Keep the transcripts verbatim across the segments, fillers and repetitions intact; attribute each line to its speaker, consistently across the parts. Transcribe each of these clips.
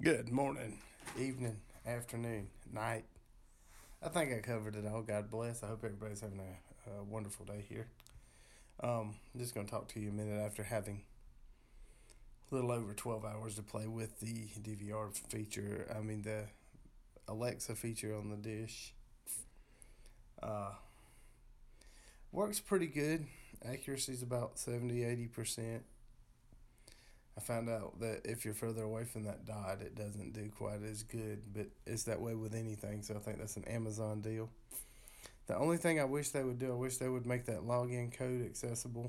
Speaker 1: Good morning, evening, afternoon, night. I think I covered it all. God bless. I hope everybody's having a, a wonderful day here. Um, I'm just going to talk to you a minute after having a little over twelve hours to play with the D V R feature. I mean, the Alexa feature on the dish. Uh, works pretty good. Accuracy's about seventy to eighty percent. I found out that if you're further away from that dot, it doesn't do quite as good, but it's that way with anything, so I think that's an Amazon deal. The only thing I wish they would do, I wish they would make that login code accessible.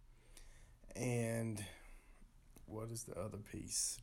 Speaker 1: And what is the other piece?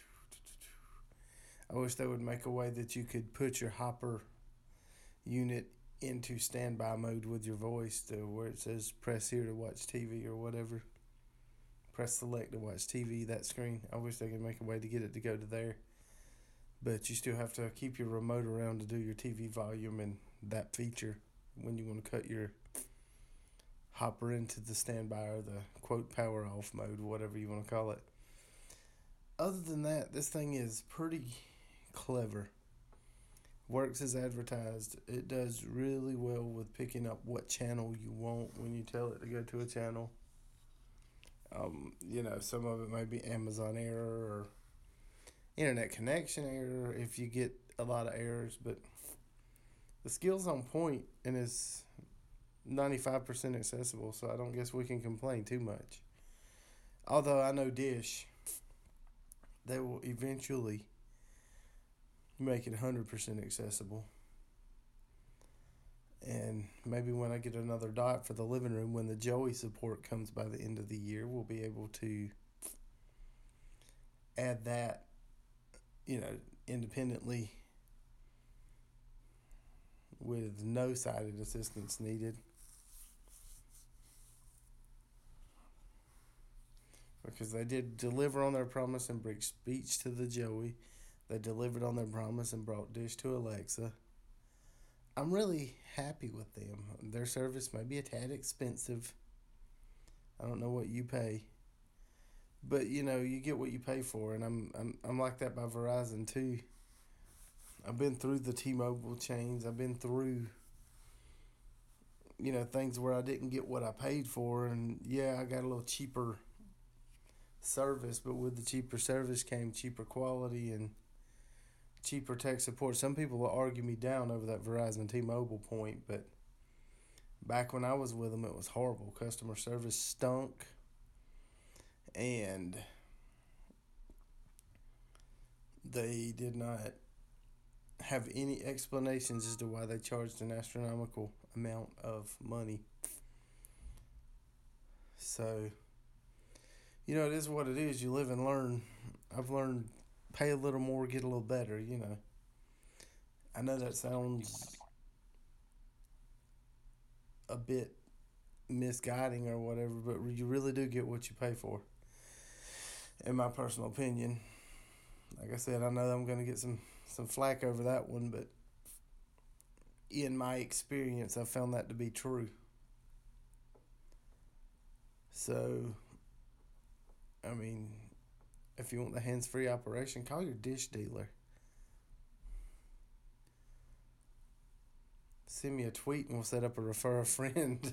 Speaker 1: I wish they would make a way that you could put your Hopper unit into standby mode with your voice, to where it says press here to watch T V or whatever. Press select to watch T V, that screen. I wish they could make a way to get it to go to there. But you still have to keep your remote around to do your T V volume and that feature when you want to cut your Hopper into the standby or the quote power off mode, whatever you want to call it. Other than that, this thing is pretty clever. Works as advertised. It does really well with picking up what channel you want when you tell it to go to a channel. Um, you know, some of it may be Amazon error or internet connection error if you get a lot of errors, but the skill's on point and is ninety-five percent accessible, so I don't guess we can complain too much. Although I know Dish, they will eventually make it one hundred percent accessible. And maybe when I get another dot for the living room, when the Joey support comes by the end of the year, we'll be able to add that, you know, independently with no sighted assistance needed. Because they did deliver on their promise and bring speech to the Joey. They delivered on their promise and brought Dish to Alexa. I'm really happy with them. Their service may be a tad expensive. I don't know what you pay. But, you know, you get what you pay for, and I'm I'm I'm like that by Verizon, too. I've been through the T-Mobile chains. I've been through, you know, things where I didn't get what I paid for, and, yeah, I got a little cheaper service, but with the cheaper service came cheaper quality and cheaper tech support. Some people will argue me down over that Verizon T-Mobile point, but back when I was with them, it was horrible. Customer service stunk, and they did not have any explanations as to why they charged an astronomical amount of money. So, you know, it is what it is. You live and learn. I've learned pay a little more, get a little better, you know. I know that sounds a bit misguiding or whatever, but you really do get what you pay for, in my personal opinion. Like I said, I know I'm going to get some, some flack over that one, but in my experience, I've found that to be true. So, I mean, if you want the hands-free operation, call your Dish dealer. Send me a tweet and we'll set up a refer a friend.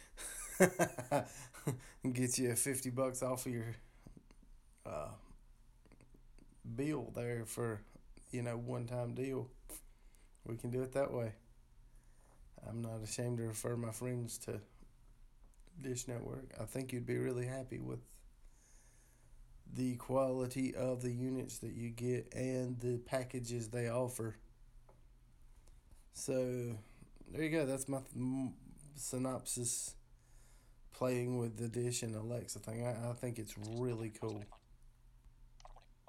Speaker 1: And get you fifty bucks off of your uh, bill there for, you know, one-time deal. We can do it that way. I'm not ashamed to refer my friends to Dish Network. I think you'd be really happy with the quality of the units that you get and the packages they offer. So, there you go. That's my th- synopsis playing with the Dish and Alexa thing. I, I think it's really cool.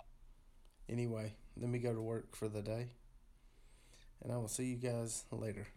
Speaker 1: Anyway, let me go to work for the day, and I will see you guys later.